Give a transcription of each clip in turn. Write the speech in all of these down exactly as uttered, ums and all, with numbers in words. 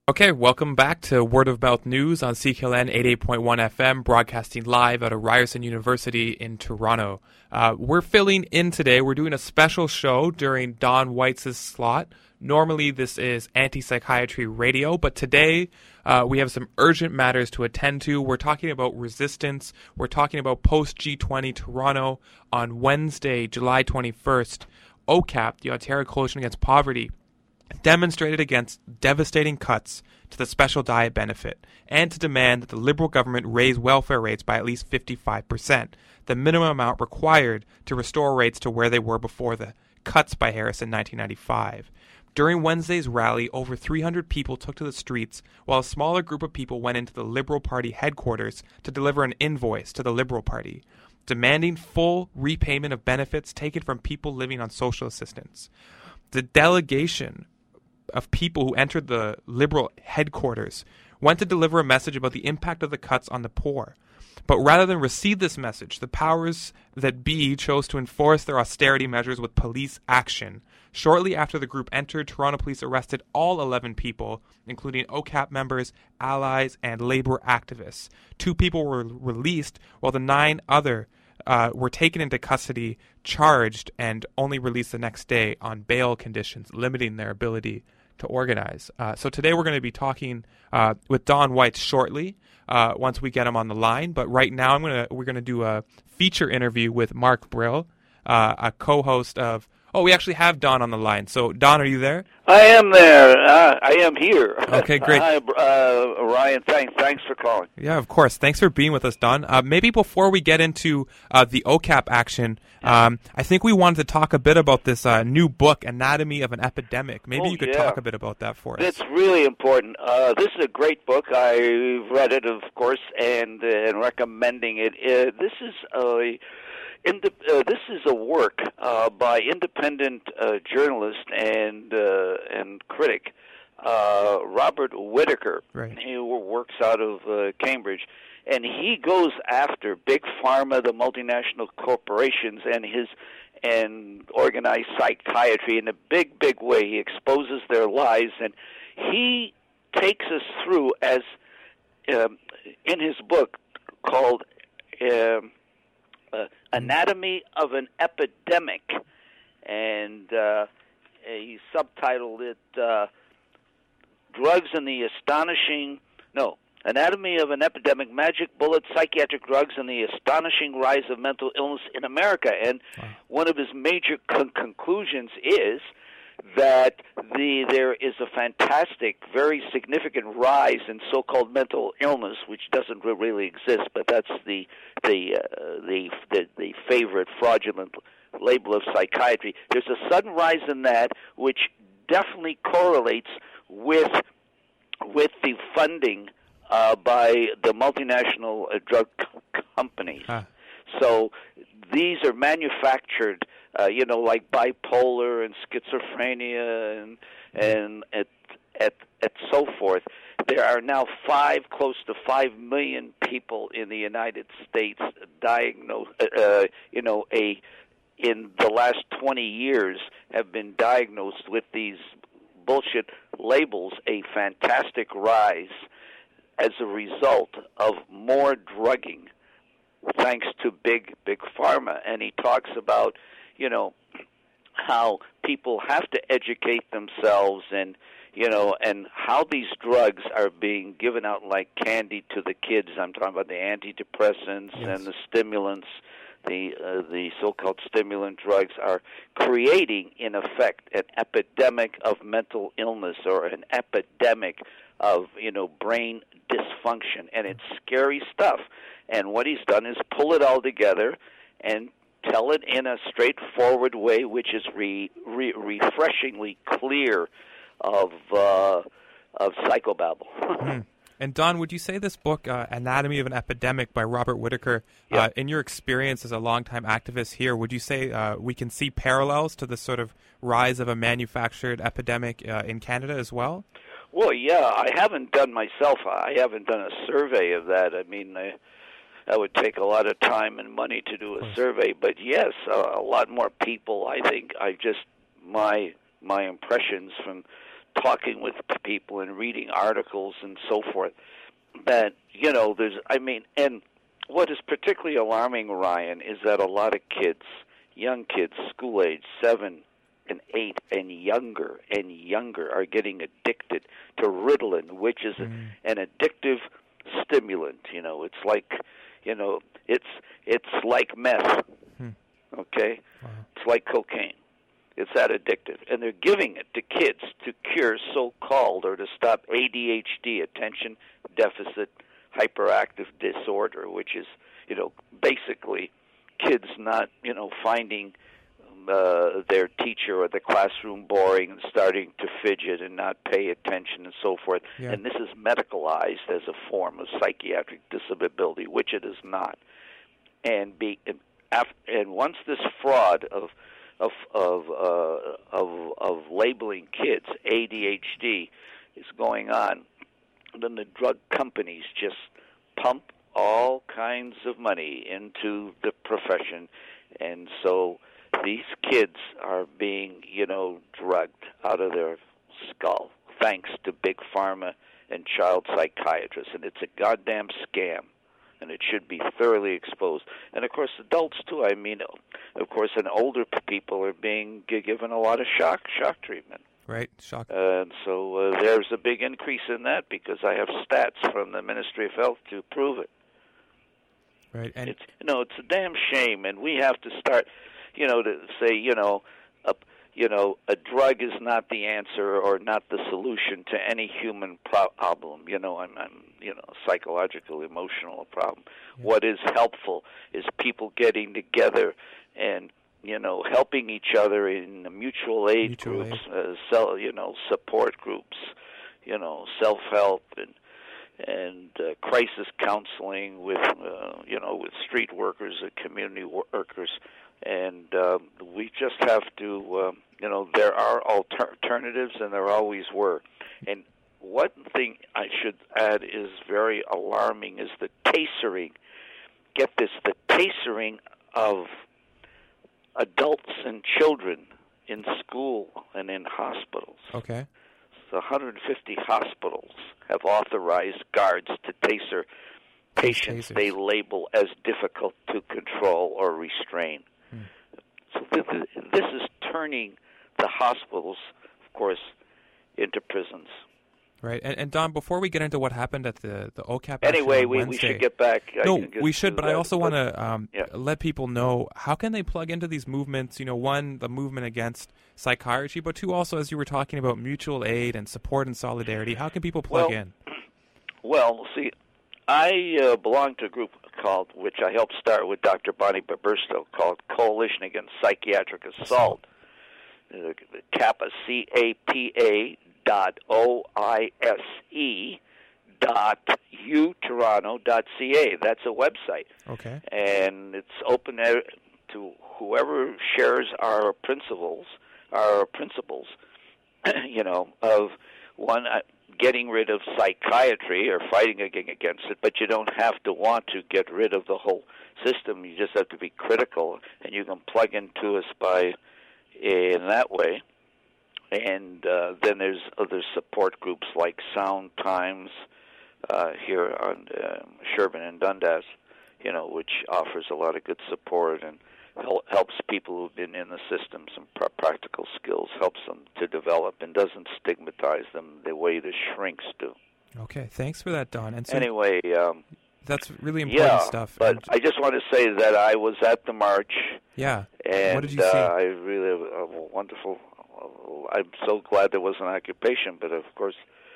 Okay, welcome back to Word of Mouth News on C K L N eighty-eight point one F M, broadcasting live out of Ryerson University in Toronto. Uh, we're filling in today. We're doing a special show during Don White's slot. Normally, this is Anti-Psychiatry Radio, but today uh, we have some urgent matters to attend to. We're talking about resistance. We're talking about post G twenty Toronto on Wednesday, July twenty-first. O C A P, the Ontario Coalition Against Poverty, demonstrated against devastating cuts to the special diet benefit and to demand that the Liberal government raise welfare rates by at least fifty-five percent, the minimum amount required to restore rates to where they were before the cuts by Harris in nineteen ninety-five. During Wednesday's rally, over three hundred people took to the streets, while a smaller group of people went into the Liberal Party headquarters to deliver an invoice to the Liberal Party, demanding full repayment of benefits taken from people living on social assistance. The delegation of people who entered the Liberal headquarters went to deliver a message about the impact of the cuts on the poor. But rather than receive this message, the powers that be chose to enforce their austerity measures with police action. Shortly after the group entered, Toronto police arrested all eleven people, including O C A P members, allies, and Labour activists. Two people were released, while the nine other uh, were taken into custody, charged, and only released the next day on bail conditions, limiting their ability to organize. Uh, so today we're going to be talking uh, with Don White shortly, uh, once we get him on the line. But right now I'm gonna we're going to do a feature interview with Mark Brill, uh, a co-host of. Oh, we actually have Don on the line. So, Don, are you there? I am there. Uh, I am here. Okay, great. Hi, uh, Ryan. Thanks. Thanks for calling. Yeah, of course. Thanks for being with us, Don. Uh, maybe before we get into uh, the O C A P action, um, I think we wanted to talk a bit about this uh, new book, Anatomy of an Epidemic. Maybe oh, you could yeah. talk a bit about that for us. It's really important. Uh, this is a great book. I've read it, of course, and, uh, and recommending it. Uh, this is a... Indi- uh, this is a work uh, by independent uh, journalist and uh, and critic uh, Robert Whitaker, right. who works out of uh, Cambridge, and he goes after big pharma, the multinational corporations, and his and organized psychiatry in a big, big way. He exposes their lies, and he takes us through as um, in his book called. Um, Uh, Anatomy of an Epidemic, and uh, he subtitled it uh, Drugs and the Astonishing, no, Anatomy of an Epidemic, Magic Bullet, Psychiatric Drugs and the Astonishing Rise of Mental Illness in America. And wow. One of his major con- conclusions is that the there is a fantastic, very significant rise in so-called mental illness, which doesn't really exist, but that's the the uh, the, the the favorite fraudulent label of psychiatry. There's a sudden rise in that, which definitely correlates with with the funding uh, by the multinational uh, drug c- companies. Huh. So these are manufactured. Uh, you know, like bipolar and schizophrenia and and et, et, et so forth. There are now five, close to five million people in the United States diagnosed. Uh, you know, a in the last twenty years have been diagnosed with these bullshit labels. A fantastic rise as a result of more drugging, thanks to big, big pharma. And he talks about. You know, how people have to educate themselves and, you know, and how these drugs are being given out like candy to the kids. I'm talking about the antidepressants yes. and the stimulants, the uh, the so-called stimulant drugs are creating, in effect, an epidemic of mental illness or an epidemic of, you know, brain dysfunction. And it's scary stuff. And what he's done is pull it all together and tell it in a straightforward way, which is re, re, refreshingly clear of uh, of psychobabble. mm. And Don, would you say this book, uh, Anatomy of an Epidemic by Robert Whitaker, yeah. uh, in your experience as a longtime activist here, would you say uh, we can see parallels to the sort of rise of a manufactured epidemic uh, in Canada as well? Well, yeah, I haven't done myself. I haven't done a survey of that. I mean, I, that would take a lot of time and money to do a survey. But yes, a, a lot more people. I think I just my my impressions from talking with people and reading articles and so forth, that, you know, there's, I mean, and what is particularly alarming, Ryan, is that a lot of kids, young kids, school age, seven and eight and younger and younger, are getting addicted to Ritalin, which is mm. an addictive stimulant. You know, it's like, you know, it's it's like meth. Hmm. Okay, wow. It's like cocaine. It's that addictive, and they're giving it to kids to cure so-called or to stop A D H D, attention deficit hyperactive disorder, which is, you know, basically kids not, you know, finding uh, their teacher or the classroom boring and starting to fidget and not pay attention and so forth. Yeah. And this is medicalized as a form of psychiatric disability, which it is not. And be and, after, and once this fraud of of of, uh, of of labeling kids A D H D is going on, then the drug companies just pump all kinds of money into the profession, and so these kids are being, you know, drugged out of their skull thanks to big pharma and child psychiatrists, and it's a goddamn scam, and it should be thoroughly exposed. And of course, adults too. I mean, of course, and older people are being given a lot of shock shock treatment. Right, shock. And so uh, there's a big increase in that because I have stats from the Ministry of Health to prove it. Right, and it's, you know, it's a damn shame, and we have to start, you know, to say, you know, a, you know, a drug is not the answer or not the solution to any human problem. You know, I'm, I'm you know, psychological, emotional problem. Yeah. What is helpful is people getting together and, you know, helping each other in mutual aid mutual groups, aid. Uh, self, you know, support groups, you know, self-help and and uh, crisis counseling with, uh, you know, with street workers and community workers. And uh, we just have to, uh, you know, there are alter- alternatives, and there always were. And one thing I should add is very alarming is the tasering. Get this, the tasering of adults and children in school and in hospitals. Okay. So one hundred fifty hospitals have authorized guards to taser patients Tasers. They label as difficult to control or restrain. Hmm. So th- th- this is turning the hospitals, of course, into prisons. Right, and, and Don, before we get into what happened at the the O C A P anyway, we, Wednesday, we should get back. No, we should, but that. I also want to um, yeah. let people know how can they plug into these movements. You know, one, the movement against psychiatry, but two, also as you were talking about mutual aid and support and solidarity. How can people plug well, in? Well, see, I uh, belong to a group called, which I helped start with Doctor Bonnie Babursto, called Coalition Against Psychiatric Assault. Uh, Kappa, C A P A dot O I S E dot U Toronto dot C A. That's a website. Okay. And it's open to whoever shares our principles, our principles, you know, of one, uh, getting rid of psychiatry or fighting against it, but you don't have to want to get rid of the whole system. You just have to be critical, and you can plug into us by in that way. And uh, then there's other support groups like Sound Times uh, here on uh, Sherbourne and Dundas, you know, which offers a lot of good support and hel- helps people who've been in the system some pr- practical skills, helps them to develop, and doesn't stigmatize them the way the shrinks do. Okay, thanks for that, Don. And so anyway, um, that's really important yeah, stuff. But and I just want to say that I was at the march. Yeah. And what did you see? Uh, I really have a wonderful. I'm so glad there was an occupation, but of course,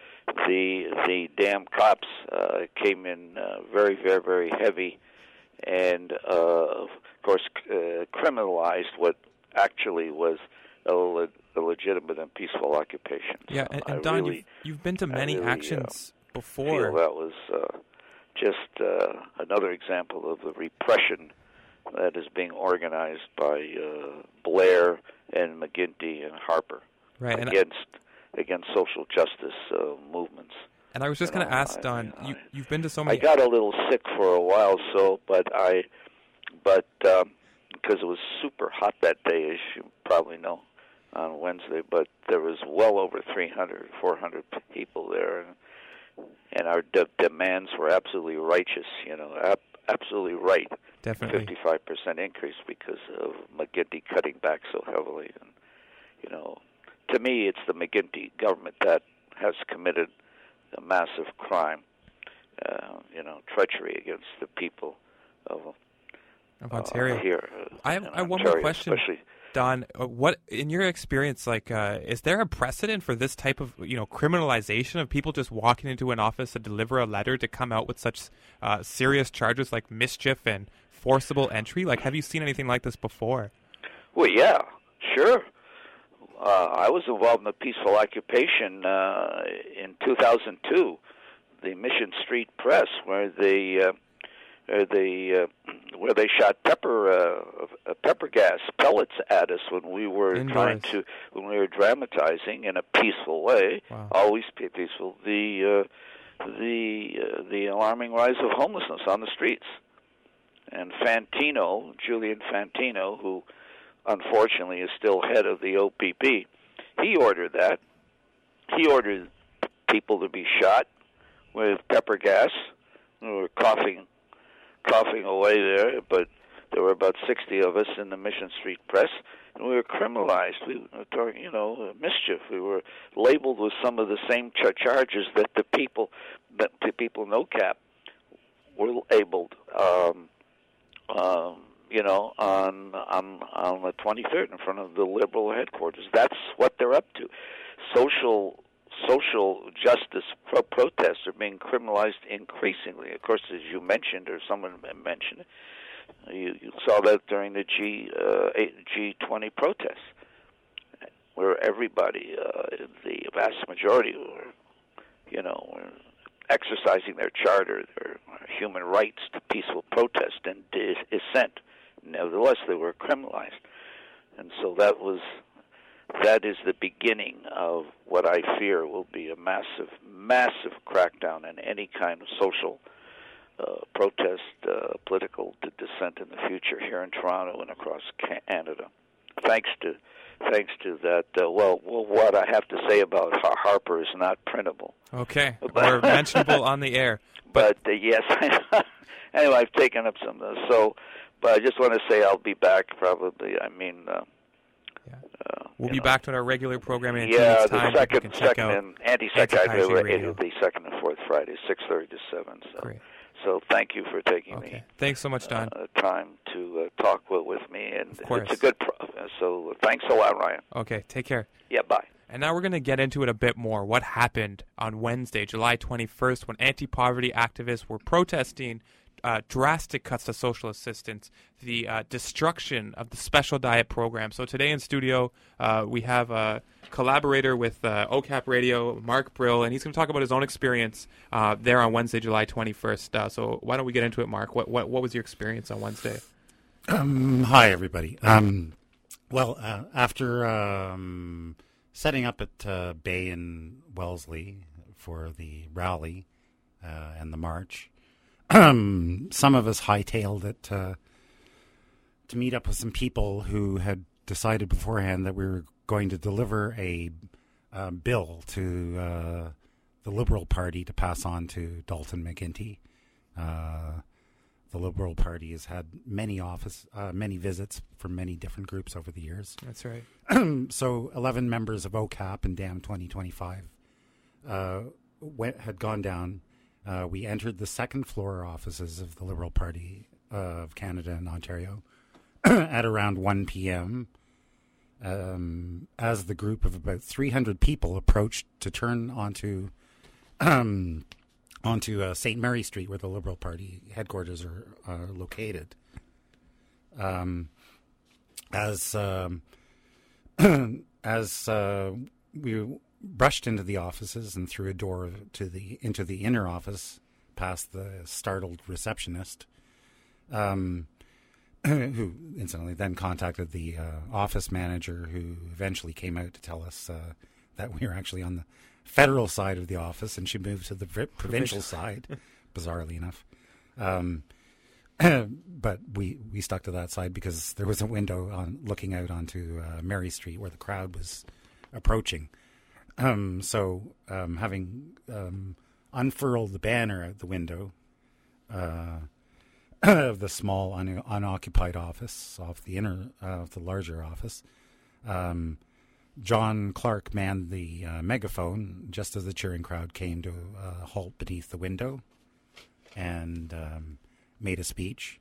the the damn cops uh, came in uh, very, very, very heavy, and uh, of course uh, criminalized what actually was a, le- a legitimate and peaceful occupation. Yeah, so and, and I Don, really, you've, you've been to many really, actions uh, before. Feel that was uh, just uh, another example of the repression that is being organized by uh, Blair and McGuinty and Harper. Right, against and, against social justice uh, movements. And I was just going to ask, Don, I, you, you've been to so many... I got a little sick for a while, so, but I, but, um, because it was super hot that day, as you probably know, on Wednesday, but there was well over three hundred, four hundred people there, and, and our de- demands were absolutely righteous, you know, ab- absolutely right. Definitely. fifty-five percent increase because of McGuinty cutting back so heavily. And, you know, to me, it's the McGuinty government that has committed a massive crime, uh, you know, treachery against the people of, of Ontario. Uh, here. Uh, I have, I have one Ontario, more question, especially. Don. Uh, what, in your experience, like, uh, is there a precedent for this type of, you know, criminalization of people just walking into an office to deliver a letter to come out with such uh, serious charges like mischief and forcible entry? Like, have you seen anything like this before? Well, yeah, sure. Uh, I was involved in the peaceful occupation uh, in two thousand two, the Mission Street Press, where they uh, where they uh, where they shot pepper uh, pepper gas pellets at us when we were Indoors. trying to when we were dramatizing in a peaceful way, wow. always peaceful. The uh, the uh, the alarming rise of homelessness on the streets, and Fantino, Julian Fantino, who unfortunately is still head of the O P P, he ordered that. He ordered people to be shot with pepper gas. We were coughing, coughing away there, but there were about sixty of us in the Mission Street Press, and we were criminalized. We were talking, you know, mischief. We were labeled with some of the same ch- charges that the people, that the people in O C A P were labeled. Um, um, you know, on on on the twenty-third in front of the Liberal headquarters. That's what they're up to. Social social justice pro- protests are being criminalized increasingly. Of course, as you mentioned, or someone mentioned, you, you saw that during the G uh, G twenty protests, where everybody, uh, the vast majority, were, you know, were exercising their charter, their human rights to peaceful protest and dissent. Nevertheless, they were criminalized, and so that was that is the beginning of what I fear will be a massive, massive crackdown on any kind of social uh, protest, uh, political dissent in the future here in Toronto and across Canada. Thanks to thanks to that. Uh, well, well, what I have to say about Harper is not printable. Okay, or mentionable on the air. But, but uh, yes, anyway, I've taken up some of those. So. But I just want to say I'll be back probably. I mean, uh, yeah. uh, we'll be know. back to our regular programming in yeah, two weeks' the time. second, Can check second out and anti-psychiatry Anti-Psychiatry radio. Radio. The second and fourth Fridays, six thirty to seven. So, Great. so thank you for taking okay. me. Thanks so much, Don. Uh, time to uh, talk with, with me, and of course. it's a good. Pro- so thanks a lot, Ryan. Okay, take care. Yeah, bye. And now we're going to get into it a bit more. What happened on Wednesday, July twenty-first, when anti-poverty activists were protesting Uh, drastic cuts to social assistance, the uh, destruction of the special diet program. So today in studio, uh, we have a collaborator with uh, O C A P Radio, Mark Brill, and he's going to talk about his own experience uh, there on Wednesday, July twenty-first. Uh, so why don't we get into it, Mark? What what, what was your experience on Wednesday? Um, hi, everybody. Um, well, uh, after um, setting up at uh, Bay and Wellesley for the rally uh, and the march, Um, some of us hightailed it uh, to meet up with some people who had decided beforehand that we were going to deliver a uh, bill to uh, the Liberal Party to pass on to Dalton McGuinty. Uh, the Liberal Party has had many office, uh, many visits from many different groups over the years. That's right. So eleven members of O C A P and D A M twenty twenty-five uh, went, had gone down. Uh, we entered the second floor offices of the Liberal Party uh, of Canada and Ontario at around one p.m. Um, as the group of about three hundred people approached to turn onto um, onto uh, Saint Mary Street, where the Liberal Party headquarters are, are located. Um, as um, as uh, we brushed into the offices and through a door to the into the inner office, past the startled receptionist, um, who incidentally then contacted the uh, office manager, who eventually came out to tell us uh, that we were actually on the federal side of the office, and she moved to the provincial side, bizarrely enough. Um, but we, we stuck to that side because there was a window on looking out onto uh, Mary Street where the crowd was approaching. Um, so um, having um, unfurled the banner out the window uh, of the small un- unoccupied office off the inner uh, of the larger office, um, John Clark manned the uh, megaphone just as the cheering crowd came to a halt beneath the window and um, made a speech.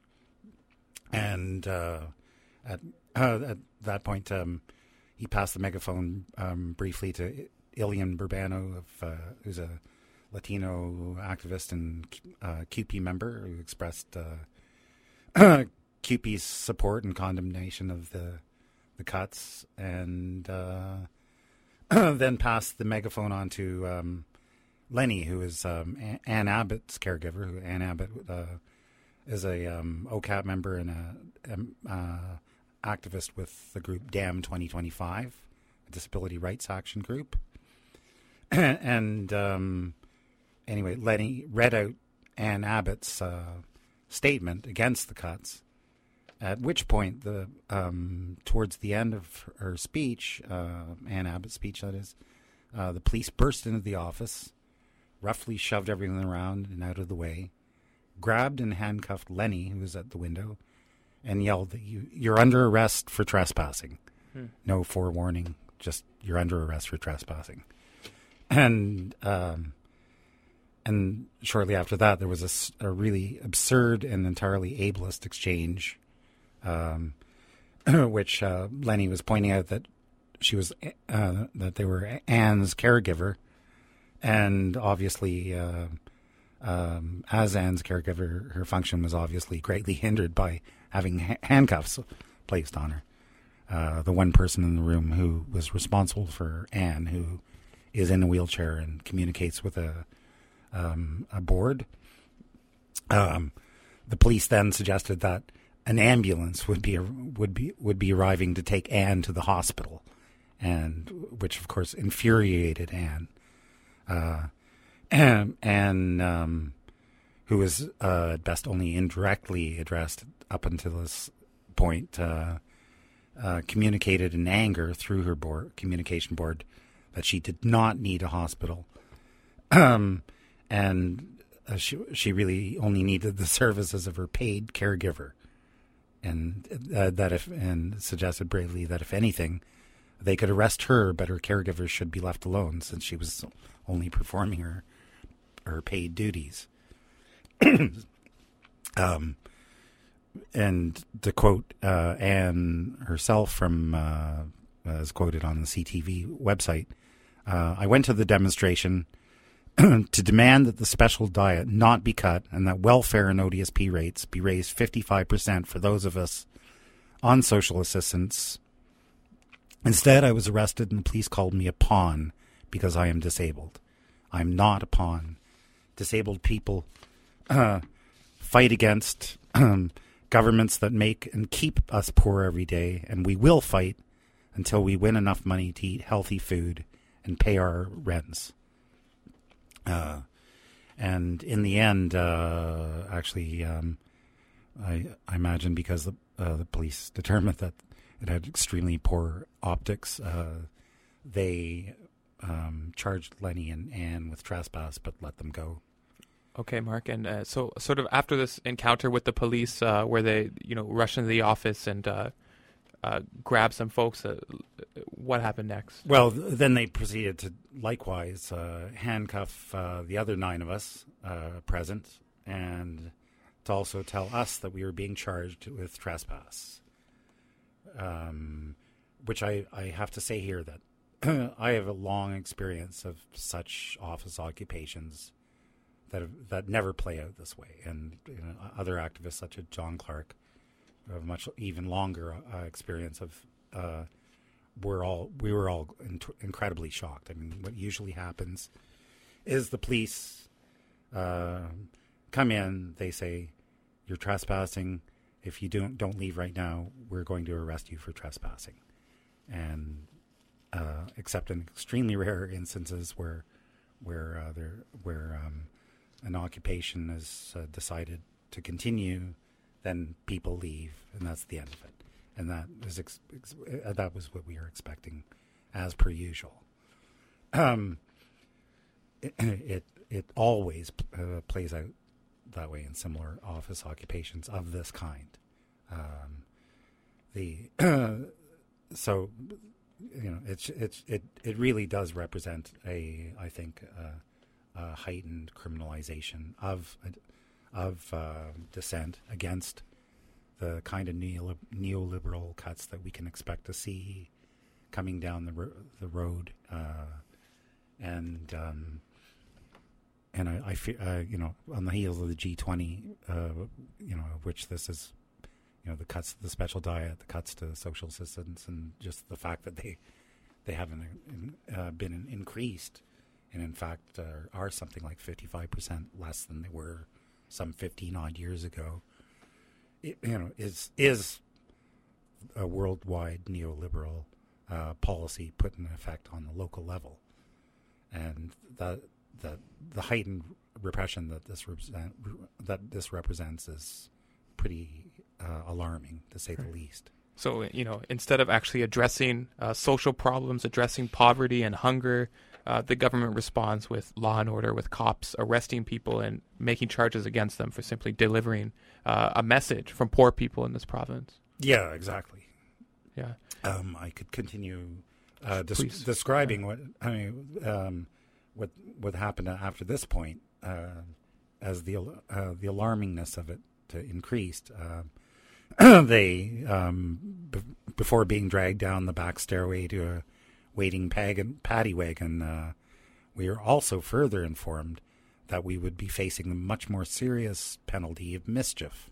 And uh, at, uh, at that point, um, he passed the megaphone um, briefly to Ilian Burbano, of, uh, who's a Latino activist and uh, Q P member who expressed uh, Q P's support and condemnation of the the cuts, and uh, then passed the megaphone on to um, Lenny, who is um, Ann Abbott's caregiver. Who Ann Abbott uh, is a um, O C A P member and a, a uh, activist with the group DAM twenty twenty-five, a disability rights action group. and um, anyway, Lenny read out Ann Abbott's uh, statement against the cuts. At which point, the um, towards the end of her speech, uh, Ann Abbott's speech, that is, uh, the police burst into the office, roughly shoved everything around and out of the way, grabbed and handcuffed Lenny, who was at the window, and yelled that you, you're under arrest for trespassing. Hmm. No forewarning, just you're under arrest for trespassing. And um, and shortly after that, there was a, a really absurd and entirely ableist exchange. Um, which uh, Lenny was pointing out that she was uh, that they were Anne's caregiver, and obviously, uh, um, as Anne's caregiver, her function was obviously greatly hindered by having ha- handcuffs placed on her. Uh, the one person in the room who was responsible for Anne, who is in a wheelchair and communicates with a um, a board. Um, the police then suggested that an ambulance would be would be would be arriving to take Anne to the hospital, and which of course infuriated Anne, uh, and, and um, who was uh, at best only indirectly addressed up until this point, uh, uh, communicated in anger through her board communication board that she did not need a hospital, um, and uh, she she really only needed the services of her paid caregiver. And uh, that if and suggested bravely that if anything, they could arrest her, but her caregivers should be left alone since she was only performing her her paid duties. um, and to quote uh, Anne herself from uh, as quoted on the C T V website, uh, I went to the demonstration to demand that the special diet not be cut and that welfare and O D S P rates be raised fifty-five percent for those of us on social assistance. Instead, I was arrested and the police called me a pawn because I am disabled. I'm not a pawn. Disabled people uh, fight against um, governments that make and keep us poor every day, and we will fight until we win enough money to eat healthy food and pay our rents. Uh, and in the end, uh, actually, um, I, I imagine because the, uh, the police determined that it had extremely poor optics, uh, they um, charged Lenny and Anne with trespass, but let them go. Okay, Mark. And uh, so sort of after this encounter with the police uh, where they, you know, rushed into the office and uh, uh, grabbed some folks, uh, what happened next? Well, th- then they proceeded to likewise uh, handcuff uh, the other nine of us uh, present and to also tell us that we were being charged with trespass. Um, which I, I have to say here that I have a long experience of such office occupations that have, that never play out this way. And you know, other activists such as John Clark have much even longer uh, experience of uh, we're all we were all in- incredibly shocked. I mean, what usually happens is the police uh, come in, they say, you're trespassing. If you don't don't leave right now, we're going to arrest you for trespassing. And uh, except in extremely rare instances where where uh, there where um, an occupation is uh, decided to continue then people leave, and that's the end of it. And that is ex- ex- uh, that was what we were expecting, as per usual. Um, it it, it always uh, plays out that way in similar office occupations of this kind. Um, the so you know it's it's it it really does represent a I think uh, a heightened criminalization of of uh, dissent against the kind of neo- neoliberal cuts that we can expect to see coming down the ro- the road, uh, and um, and I, I feel uh, you know on the heels of the G twenty, uh, you know, which this is, you know, the cuts to the special diet, the cuts to social assistance, and just the fact that they they haven't uh, been increased, and in fact uh, are something like fifty-five percent less than they were some fifteen odd years ago. It, you know, is is a worldwide neoliberal uh, policy put in effect on the local level, and the the the heightened repression that this represent, that this represents is pretty uh, alarming, to say the least. So, you know, instead of actually addressing uh, social problems, addressing poverty and hunger, uh, the government responds with law and order, with cops arresting people and making charges against them for simply delivering uh, a message from poor people in this province. Yeah, exactly. Yeah. Um, I could continue uh, des- Please. describing Yeah. what I mean, um, what what happened after this point, uh, as the uh, the alarmingness of it increased. Uh, they, um, b- before being dragged down the back stairway to a waiting pag- paddy wagon, uh, we were also further informed that we would be facing a much more serious penalty of mischief.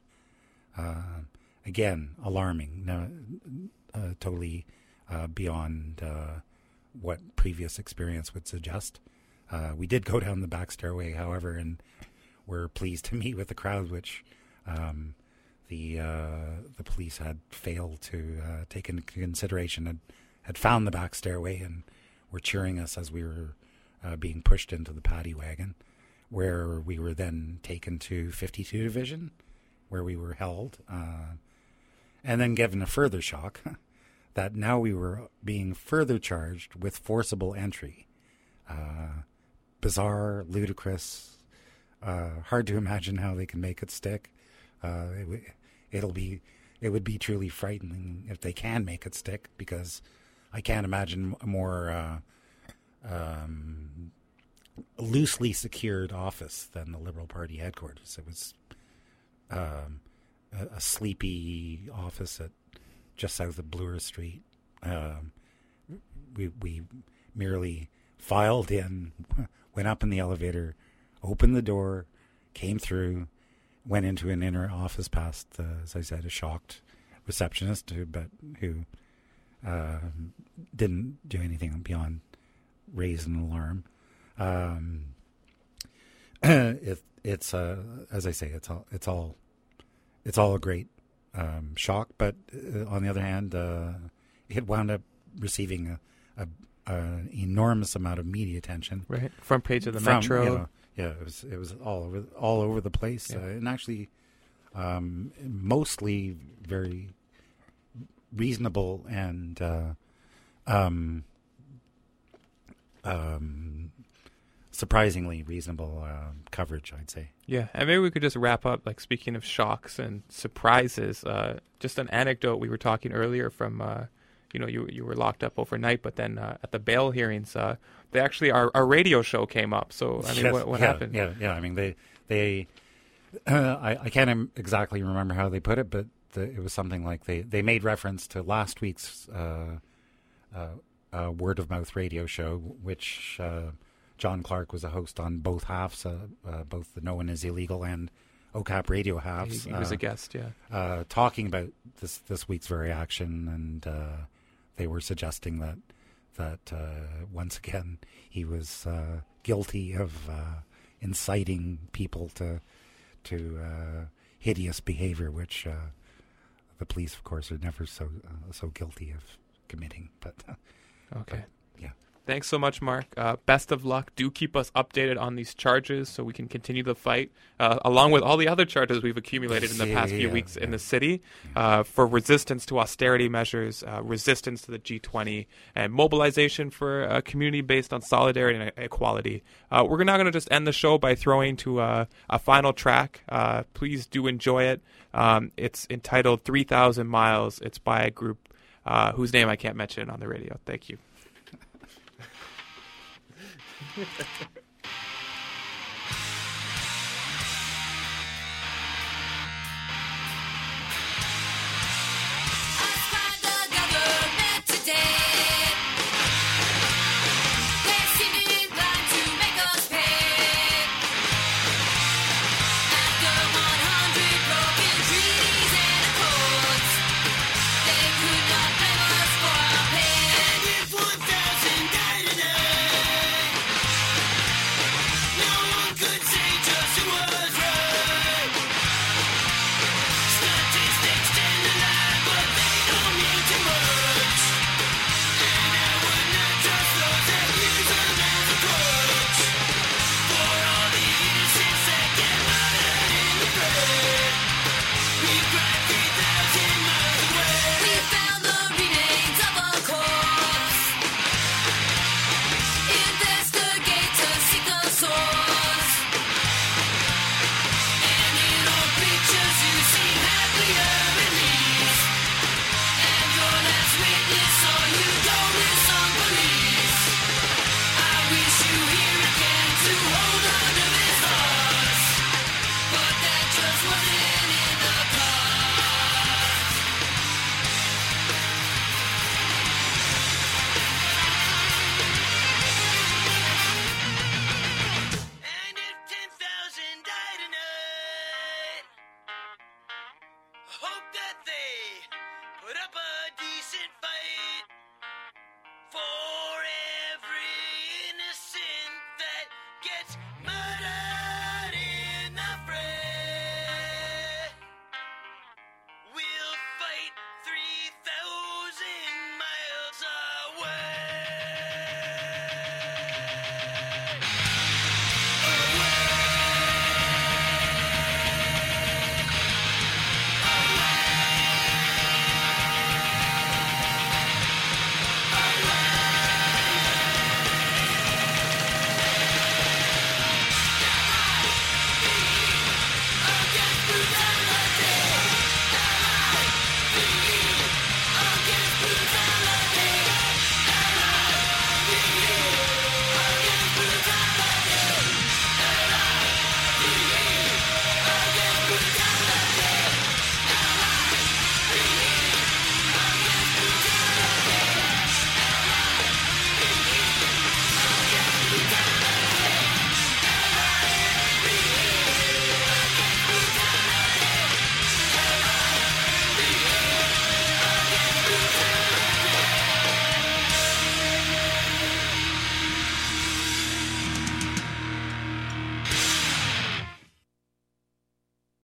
Uh, again, alarming, no, uh, totally uh, beyond uh, what previous experience would suggest. Uh, we did go down the back stairway, however, and were pleased to meet with the crowd, which um, the uh, the police had failed to uh, take into consideration, and had found the back stairway and were cheering us as we were uh, being pushed into the paddy wagon, where we were then taken to fifty-two Division, where we were held, uh, and then given a further shock that now we were being further charged with forcible entry. Uh, bizarre, ludicrous, uh, hard to imagine how they can make it stick. Uh, it w- it'll be, it would be truly frightening if they can make it stick, because I can't imagine a more uh, um, loosely secured office than the Liberal Party headquarters. It was um, a, a sleepy office at just south of Bloor Street. Um, we we merely filed in, went up in the elevator, opened the door, came through, went into an inner office past, uh, as I said, a shocked receptionist who, but who uh, didn't do anything beyond raise an alarm. Um, it, it's uh, as I say, it's all it's all it's all a great um, shock. But uh, on the other hand, uh, it wound up receiving a, a an enormous amount of media attention. Right, front page of the From, Metro. You know, yeah, it was it was all over all over the place, Yeah. uh, and actually, um, mostly very reasonable and uh, um, um, surprisingly reasonable uh, coverage, I'd say. Yeah, and maybe we could just wrap up, like, speaking of shocks and surprises, uh, just an anecdote we were talking earlier from, uh, you know, you you were locked up overnight, but then uh, at the bail hearings, uh, they actually, our, our radio show came up. So, I mean, Yes, what, what yeah, happened? Yeah, yeah. I mean, they, they uh, I, I can't em- exactly remember how they put it, but the, it was something like they, they made reference to last week's uh, uh, uh, word of mouth radio show, which uh, John Clark was a host on both halves, uh, uh, both the No One Is Illegal and O C A P radio halves. He, he was uh, a guest, yeah. uh, talking about this this week's very action, and uh, they were suggesting that that uh, once again he was uh, guilty of uh, inciting people to to uh, hideous behavior, which uh, the police, of course, are never so uh, so guilty of committing. But uh, Okay. but, yeah. Thanks so much, Mark. Uh, best of luck. Do keep us updated on these charges so we can continue the fight, uh, along with all the other charges we've accumulated in the past few Yeah, weeks yeah. in the city uh, for resistance to austerity measures, uh, resistance to the G twenty, and mobilization for a community based on solidarity and equality. Uh, we're not going to just end the show by throwing to uh, a final track. Uh, please do enjoy it. Um, it's entitled three thousand miles. It's by a group uh, whose name I can't mention on the radio. Thank you. Hope that they put up a decent fight for